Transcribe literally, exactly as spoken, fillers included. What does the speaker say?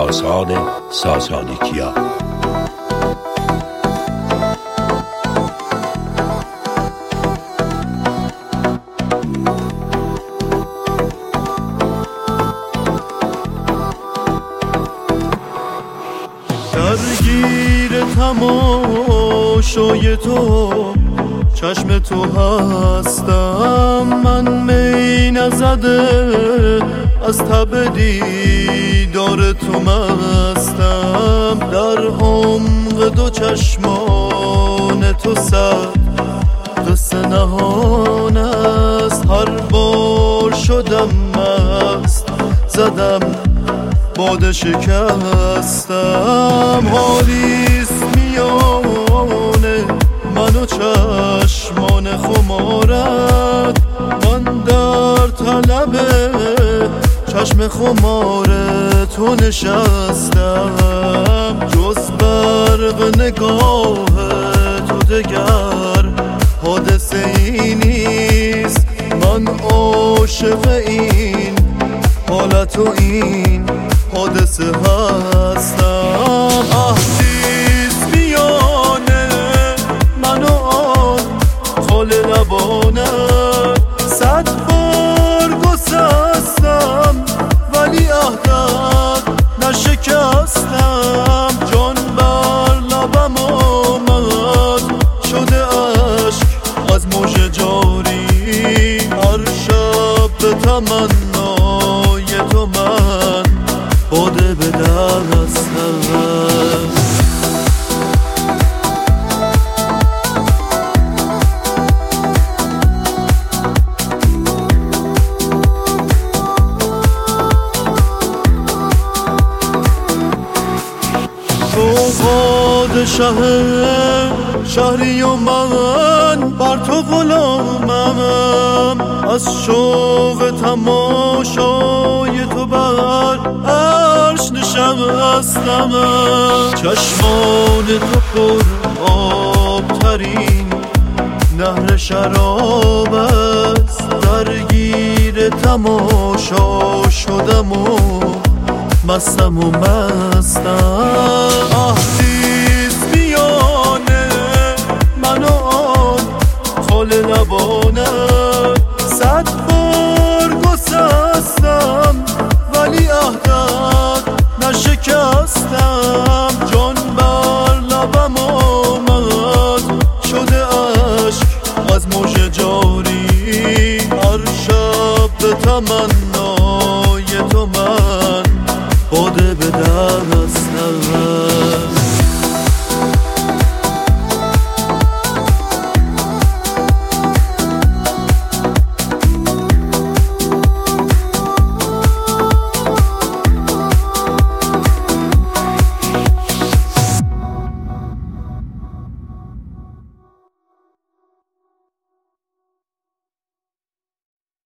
داستان ساسانیکیا. درگیر تماشای تو چشم تو هستم، من می نزده از تب دیدار تو مستم. در عمق دو چشمان تو صد قصه نهان است، هر بار شدم مست زدم باده شکستم. حالیست میانه من و چشمان خمارت، من در طلب چشم خمار تو نشستم. جز برق نگاه تو دگر حادثه ای نیست، من عاشق این حالت و این حادثه هستم. عهدیست میانه من و آن خال لبانت، صد بار گسستم ولی عهدت نشکستم. جان بر لبم آمد شده عشق از موج جاری، هر شب به تمنای تو من باده به دستم. تو پادشه شهری و من بر تو غلامم، از شوق تماشای تو بر عرش نشستم. چشمان تو پر آب ترین نهر شراب است، درگیر تماشا شدم و مستم و مستم. عهدیست میانه من و آن خال لبانت، صد بار گسستم ولی عهدت نشکستم. جان بر لبم آمد شده عشق از موج جاری، هر شب به تمنای تو من باده به دستم.